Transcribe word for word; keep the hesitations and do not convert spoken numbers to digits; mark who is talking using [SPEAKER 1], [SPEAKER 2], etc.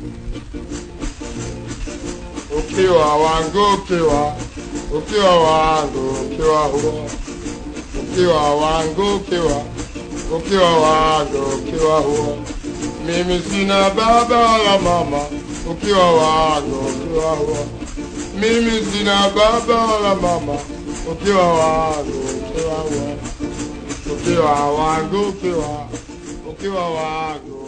[SPEAKER 1] Ukiwa wangu ukiwa, ukiwa wangu ukiwa huo, ukiwa wangu ukiwa, ukiwa wangu ukiwa huo. Mimi sina baba wala mama, ukiwa wangu ukiwa huo. Mimi sina baba wala mama, ukiwa wangu ukiwa huo. Ukiwa wangu ukiwa, ukiwa wangu